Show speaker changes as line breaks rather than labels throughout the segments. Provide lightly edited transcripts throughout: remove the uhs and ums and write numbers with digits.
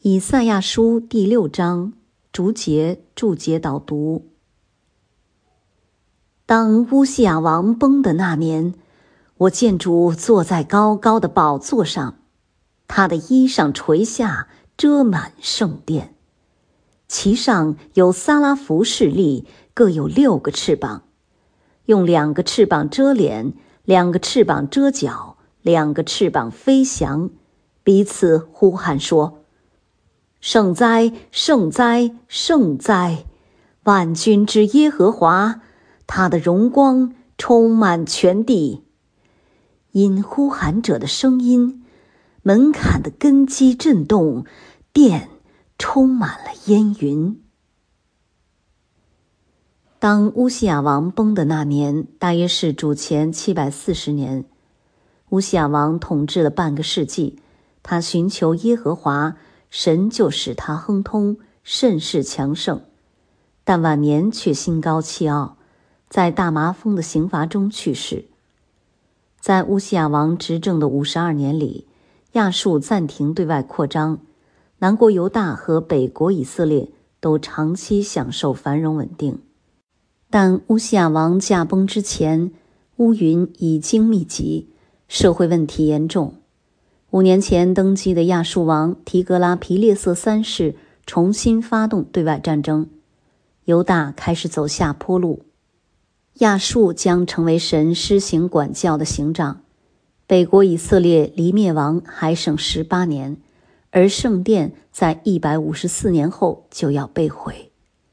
以赛亚书第6章注解导读。当乌西雅王崩的那年，我见主坐在高高的宝座上，他的衣裳垂下，遮满圣殿。其上有撒拉弗侍立，各有6个翅膀，用2个翅膀遮脸，2个翅膀遮脚，2个翅膀飞翔，彼此呼喊说：圣哉，圣哉，圣哉！万军之耶和华，他的荣光充满全地。因呼喊者的声音，门槛的根基震动，殿充满了烟云。当乌西雅王崩的那年，大约是主前740年。乌西雅王统治了半个世纪，他寻求耶和华，神就使他亨通，甚是强盛。但晚年却心高气傲，在大麻风的刑罚中去世。在乌西雅王执政的52年里，亚述暂停对外扩张，南国犹大和北国以色列都长期享受繁荣稳定。但乌西雅王驾崩之前，乌云已经密集，社会问题严重。5年前登基的亚述王提格拉皮列瑟3世重新发动对外战争，犹大开始走下坡路。亚述将成为神施行管教的刑杖，北国以色列离灭亡还剩18年，而圣殿在154年后就要被毁。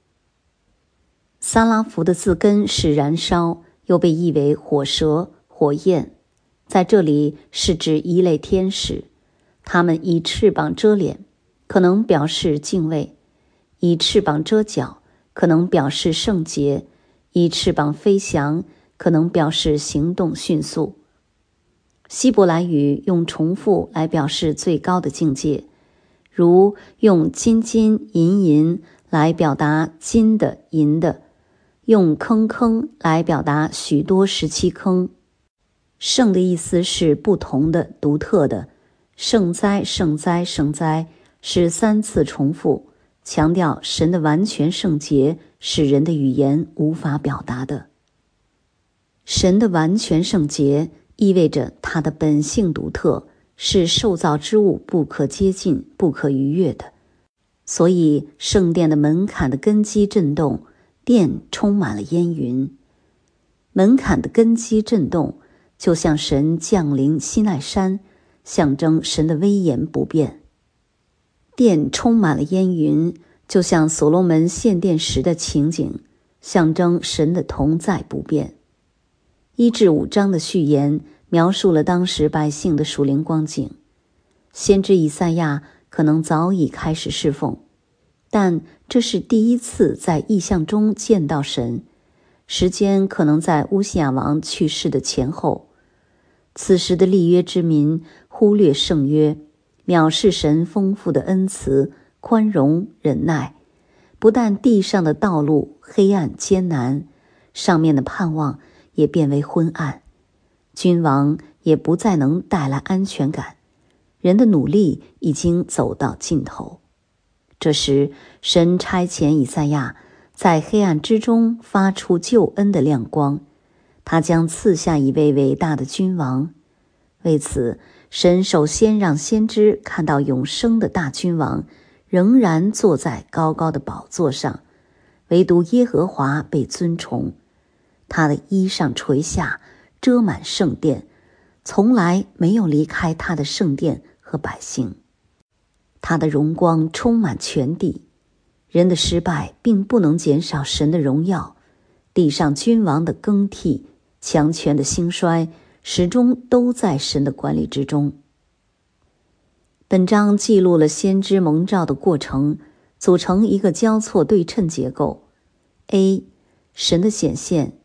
撒拉弗的字根是燃烧，又被译为火蛇、火焰，在这里是指一类天使，他们以翅膀遮脸，可能表示敬畏；以翅膀遮脚，可能表示圣洁；以翅膀飞翔，可能表示行动迅速。希伯来语用重复来表示最高的境界，如用金金银银来表达金的银的，用坑坑来表达许多17坑。圣的意思是不同的、独特的，圣哉，圣哉，圣哉是3次重复，强调神的完全圣洁是人的语言无法表达的。神的完全圣洁意味着他的本性独特，是受造之物不可接近、不可逾越的。所以圣殿的门槛的根基震动，殿充满了烟云。门槛的根基震动，就像神降临西奈山，象征神的威严不变。殿充满了烟云，就像所罗门献殿时的情景，象征神的同在不变。1至5章的序言描述了当时百姓的属灵光景。先知以赛亚可能早已开始侍奉，但这是第一次在异象中见到神，时间可能在乌西雅王去世的前后。此时的立约之民忽略圣约，藐视神丰富的恩慈、宽容、忍耐，不但地上的道路黑暗艰难，上面的盼望也变为昏暗，君王也不再能带来安全感，人的努力已经走到尽头。这时神差遣以赛亚在黑暗之中发出救恩的亮光，他将赐下一位伟大的君王。为此，神首先让先知看到永生的大君王仍然坐在高高的宝座上，唯独耶和华被尊崇，他的衣裳垂下，遮满圣殿，从来没有离开他的圣殿和百姓。他的荣光充满全地，人的失败并不能减少神的荣耀，地上君王的更替，强权的兴衰，始终都在神的管理之中。本章记录了先知蒙召的过程，组成一个交错对称结构。A. 神的显现。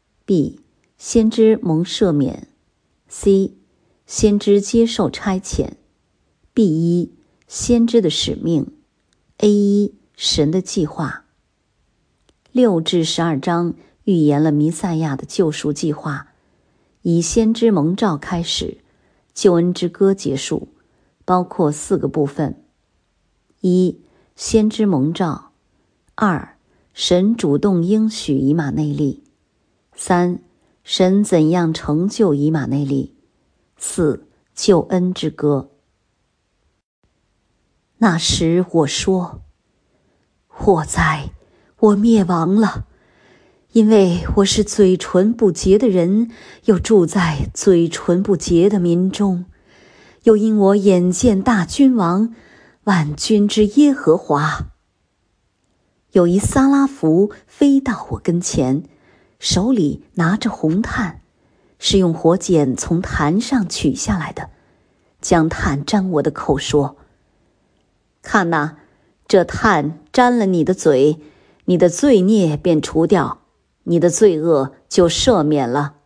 B. 先知蒙赦免。 C. 先知接受差遣。 B1. 先知的使命。 A1. 神的计划。6至12章预言了弥赛亚的救赎计划，以先知蒙召开始，救恩之歌结束，包括4个部分。 一、先知蒙召；二、神主动应许以马内利；三、神怎样成就以马内利；四、救恩之歌。那时我说：祸哉，我灭亡了，因为我是嘴唇不洁的人，又住在嘴唇不洁的民中，又因我眼见大君王，万军之耶和华。有一撒拉弗飞到我跟前，手里拿着红炭，是用火剪从坛上取下来的，将炭沾我的口说：看哪，这炭沾了你的嘴，你的罪孽便除掉，你的罪恶就赦免了。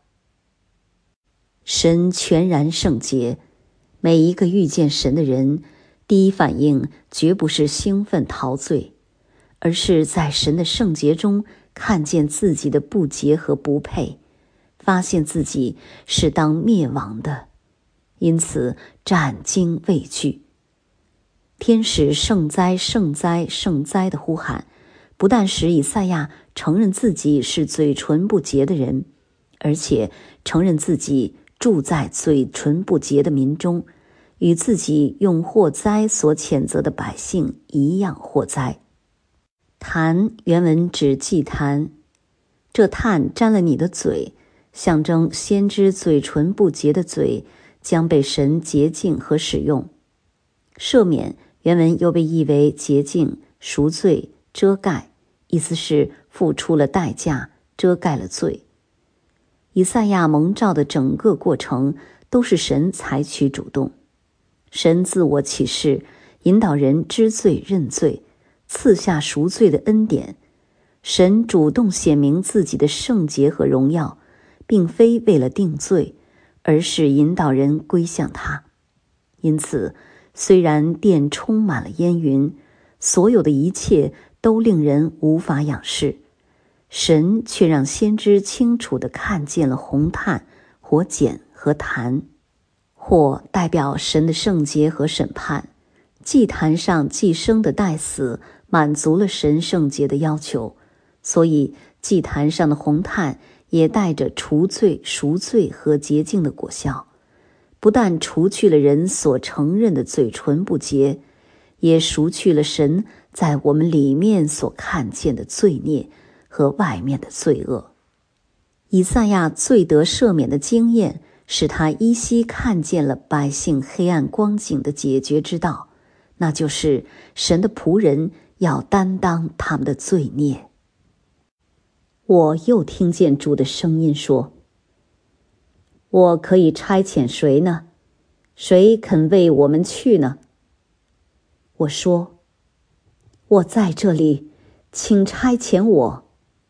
神全然圣洁，每一个遇见神的人，第一反应绝不是兴奋陶醉，而是在神的圣洁中看见自己的不洁和不配，发现自己是当灭亡的，因此战惊畏惧。天使圣哉圣哉圣哉的呼喊，不但使以赛亚承认自己是嘴唇不洁的人，而且承认自己住在嘴唇不洁的民中，与自己用祸灾所谴责的百姓一样祸灾。坛原文指祭坛，这炭沾了你的嘴，象征先知嘴唇不洁的嘴将被神洁净和使用。赦免原文又被译为洁净、赎罪、遮盖，意思是付出了代价，遮盖了罪。以赛亚蒙召的整个过程都是神采取主动，神自我启示，引导人知罪认罪，赐下赎罪的恩典。神主动显明自己的圣洁和荣耀，并非为了定罪，而是引导人归向他。因此虽然殿充满了烟云，所有的一切都令人无法仰视，神却让先知清楚地看见了红炭、火剪和坛。火代表神的圣洁和审判，祭坛上祭牲的代死满足了神圣洁的要求，所以祭坛上的红炭也带着除罪、赎罪和洁净的果效，不但除去了人所承认的嘴唇不洁，也赎去了神在我们里面所看见的罪孽和外面的罪恶。以赛亚罪得赦免的经验，使他依稀看见了百姓黑暗光景的解决之道，那就是神的仆人要担当他们的罪孽。我又听见主的声音说：我可以差遣谁呢？谁肯为我们去呢？我说：我在这里，请差遣我。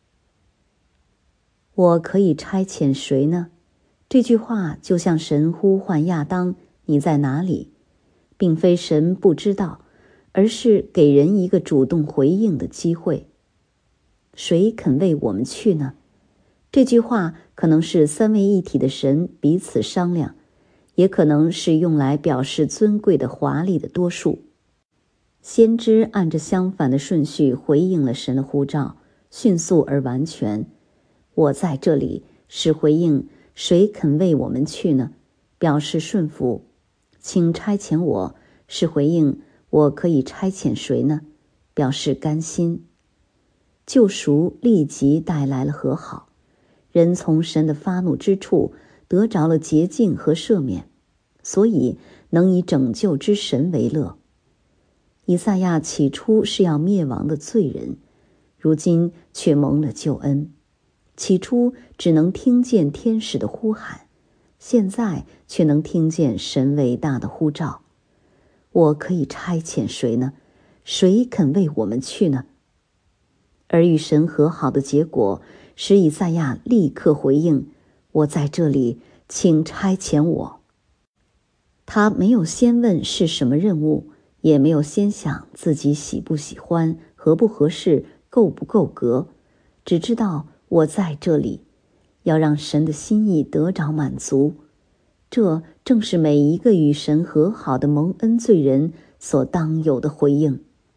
我可以差遣谁呢？这句话就像神呼唤亚当，你在哪里？并非神不知道，而是给人一个主动回应的机会。谁肯为我们去呢？这句话可能是三位一体的神彼此商量，也可能是用来表示尊贵的华丽的多数。先知按着相反的顺序回应了神的呼召，迅速而完全。我在这里是回应谁肯为我们去呢？表示顺服。请差遣我是回应我可以差遣谁呢？表示甘心。救赎立即带来了和好，人从神的发怒之处得着了洁净和赦免，所以能以拯救之神为乐。以赛亚起初是要灭亡的罪人，如今却蒙了救恩。起初只能听见天使的呼喊，现在却能听见神伟大的呼召。我可以差遣谁呢？谁肯为我们去呢？而与神和好的结果，使以赛亚立刻回应：我在这里，请差遣我。他没有先问是什么任务，也没有先想自己喜不喜欢、合不合适、够不够格，只知道我在这里，要让神的心意得着满足。这正是每一个与神和好的蒙恩罪人所当有的回应。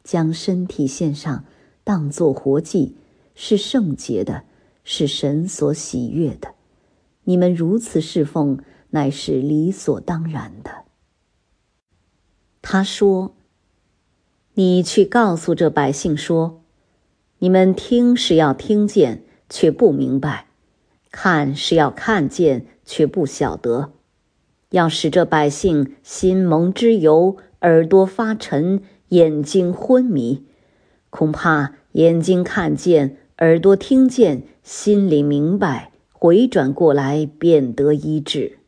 将身体献上，当作活祭，是圣洁的，是神所喜悦的。你们如此侍奉，乃是理所当然的。他说：你去告诉这百姓说，你们听是要听见，却不明白；看是要看见，却不晓得。要使这百姓心蒙脂油，耳朵发沉，眼睛昏迷。恐怕眼睛看见，耳朵听见，心里明白，回转过来，便得医治。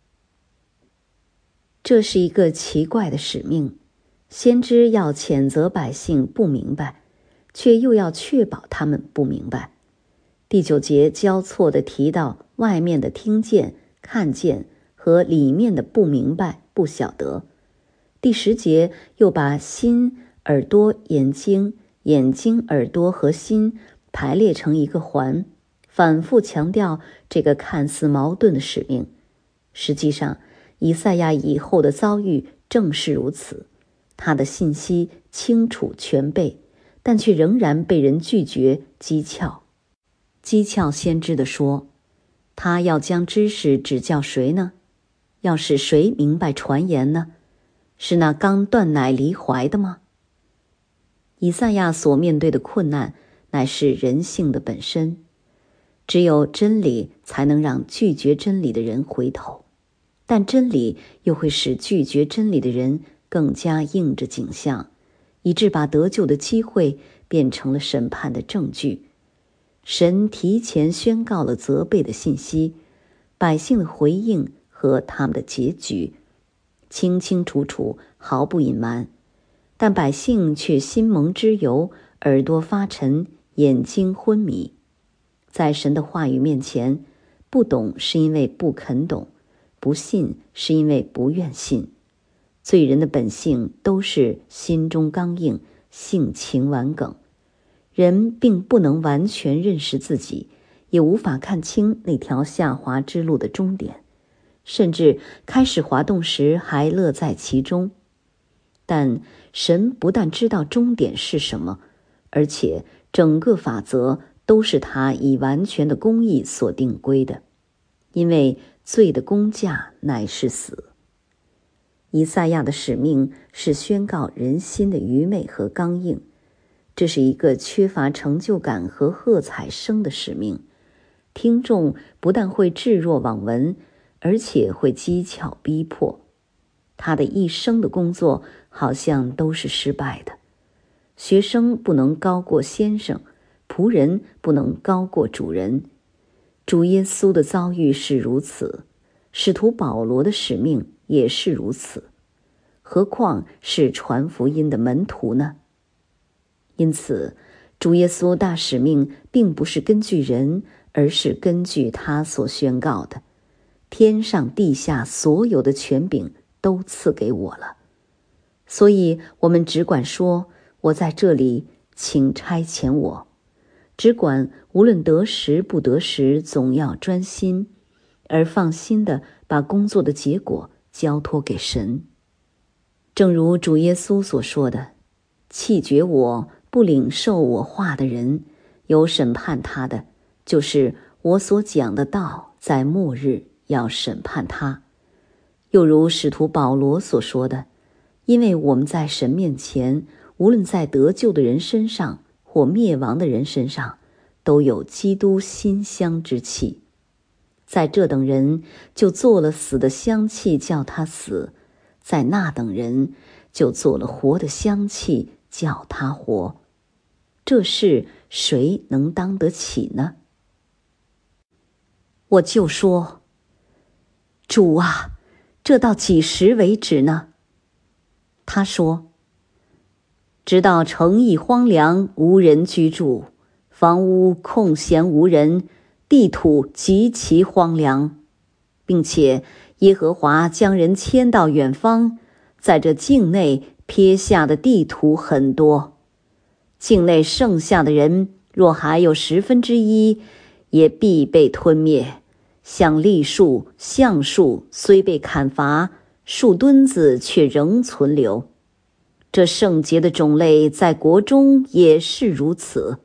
这是一个奇怪的使命，先知要谴责百姓不明白，却又要确保他们不明白。第9节交错地提到外面的听见、看见和里面的不明白、不晓得。第10节又把心、耳朵、眼睛、眼睛、耳朵和心排列成一个环，反复强调这个看似矛盾的使命。实际上，以赛亚以后的遭遇正是如此，他的信息清楚全备，但却仍然被人拒绝讥诮。讥诮先知地说，他要将知识指教谁呢？要使谁明白传言呢？是那刚断奶离怀的吗？以赛亚所面对的困难乃是人性的本身，只有真理才能让拒绝真理的人回头，但真理又会使拒绝真理的人更加应着景象，以致把得救的机会变成了审判的证据。神提前宣告了责备的信息，百姓的回应和他们的结局清清楚楚，毫不隐瞒，但百姓却心蒙脂油，耳朵发沉，眼睛昏迷。在神的话语面前，不懂是因为不肯懂，不信是因为不愿信。罪人的本性都是心中刚硬，性情顽梗。人并不能完全认识自己，也无法看清那条下滑之路的终点，甚至开始滑动时还乐在其中。但神不但知道终点是什么，而且整个法则都是他以完全的公义所定规的，因为罪的工价乃是死。以赛亚的使命是宣告人心的愚昧和刚硬，这是一个缺乏成就感和喝彩声的使命。听众不但会置若罔闻，而且会讥诮逼迫。他的一生的工作好像都是失败的。学生不能高过先生，仆人不能高过主人。主耶稣的遭遇是如此，使徒保罗的使命也是如此，何况是传福音的门徒呢？因此，主耶稣大使命并不是根据人，而是根据他所宣告的，天上地下所有的权柄都赐给我了。所以我们只管说，我在这里，请差遣我。只管无论得时不得时，总要专心，而放心地把工作的结果交托给神。正如主耶稣所说的，弃绝我不领受我话的人，有审判他的，就是我所讲的道，在末日要审判他。又如使徒保罗所说的，因为我们在神面前，无论在得救的人身上或灭亡的人身上，都有基督馨香之气。在这等人就做了死的香气，叫他死；在那等人就做了活的香气，叫他活。这事谁能当得起呢？我就说，主啊，这到几时为止呢？他说，直到城邑荒凉，无人居住，房屋空闲无人，地土极其荒凉，并且耶和华将人迁到远方，在这境内撇下的地土很多。境内剩下的人，若还有1/10，也必被吞灭。像栗树、橡树虽被砍伐，树墩子却仍存留。 这圣洁的种类在国中也是如此。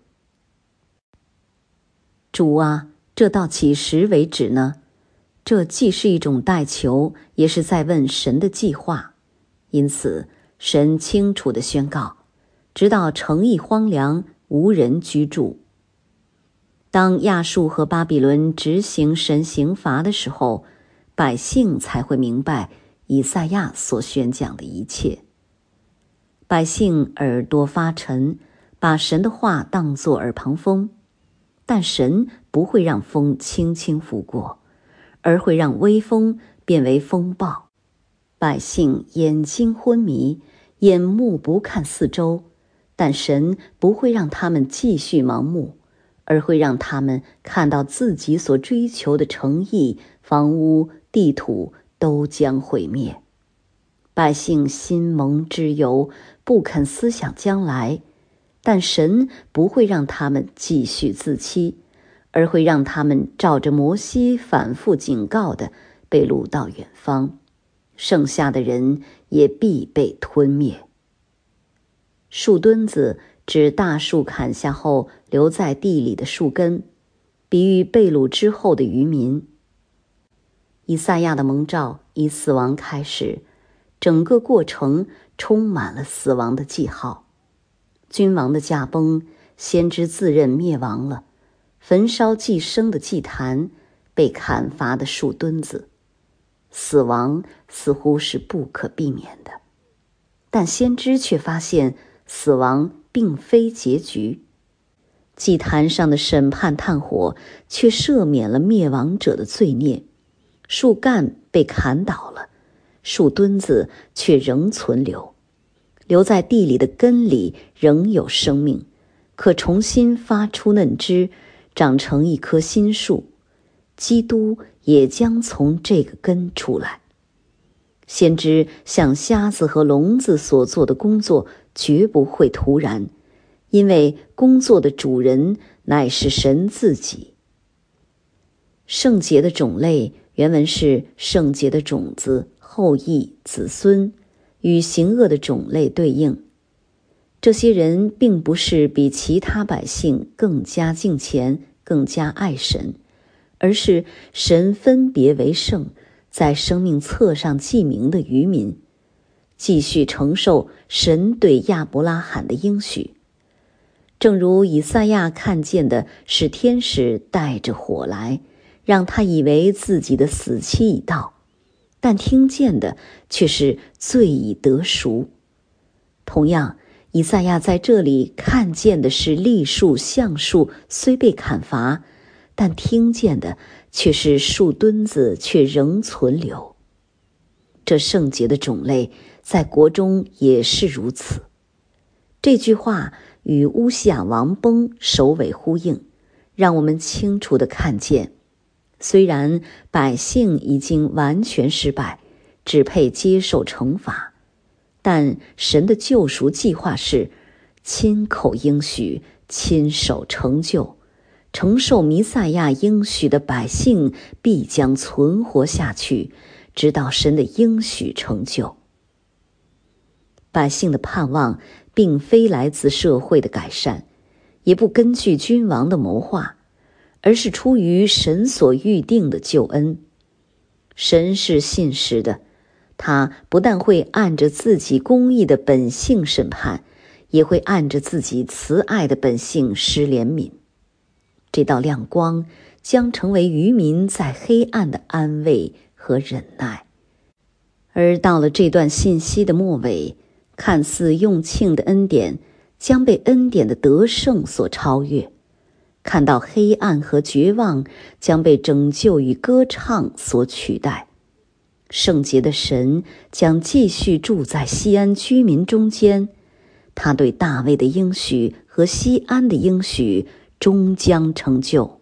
主啊，这到几时为止呢？这既是一种代求，也是在问神的计划。因此，神清楚地宣告，直到城邑荒凉，无人居住。当亚述和巴比伦执行神刑罚的时候，百姓才会明白以赛亚所宣讲的一切。百姓耳朵发沉，把神的话当作耳旁风，但神不会让风轻轻拂过，而会让微风变为风暴。百姓眼睛昏迷，眼目不看四周，但神不会让他们继续盲目，而会让他们看到自己所追求的城邑、房屋、地土都将毁灭。百姓心蒙脂油，不肯思想将来，但神不会让他们继续自欺，而会让他们照着摩西反复警告的被掳到远方，剩下的人也必被吞灭。树墩子指大树砍下后留在地里的树根，比喻被掳之后的渔民。以赛亚的蒙召以死亡开始，整个过程充满了死亡的记号。君王的驾崩，先知自认灭亡了，焚烧祭牲的祭坛，被砍伐的树墩子。死亡似乎是不可避免的，但先知却发现死亡并非结局。祭坛上的审判炭火却赦免了灭亡者的罪孽，树干被砍倒了，树墩子却仍存留，留在地里的根里仍有生命，可重新发出嫩枝，长成一棵新树。基督也将从这个根出来。先知向瞎子和聋子所做的工作绝不会突然，因为工作的主人乃是神自己。圣洁的种类原文是圣洁的种子、后裔、子孙，与行恶的种类对应。这些人并不是比其他百姓更加敬虔、更加爱神，而是神分别为圣，在生命册上记名的渔民，继续承受神对亚伯拉罕的应许。正如以赛亚看见的是天使带着火来，让他以为自己的死期已到，但听见的却是罪已得赎。同样，以赛亚在这里看见的是栗树、橡树虽被砍伐，但听见的却是树墩子却仍存留。这圣洁的种类在国中也是如此。这句话与乌西雅王崩首尾呼应，让我们清楚地看见，虽然百姓已经完全失败，只配接受惩罚，但神的救赎计划是亲口应许，亲手成就。承受弥赛亚应许的百姓必将存活下去，直到神的应许成就。百姓的盼望并非来自社会的改善，也不根据君王的谋划，而是出于神所预定的救恩。神是信实的，他不但会按着自己公义的本性审判，也会按着自己慈爱的本性施怜悯。这道亮光将成为渔民在黑暗的安慰和忍耐。而到了这段信息的末尾，看似用罄的恩典将被恩典的得胜所超越，看到黑暗和绝望将被拯救与歌唱所取代。圣洁的神将继续住在西安居民中间，他对大卫的应许和西安的应许终将成就。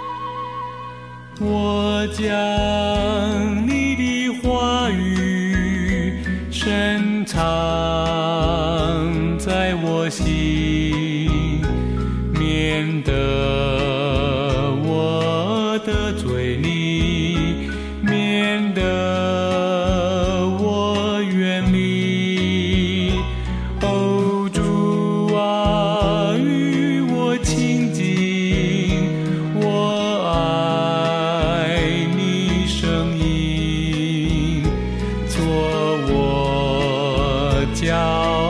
我将你的话语深藏在我心，免得我的罪你，免得我远离。哦，主啊，与我亲近，我爱你声音，做我脚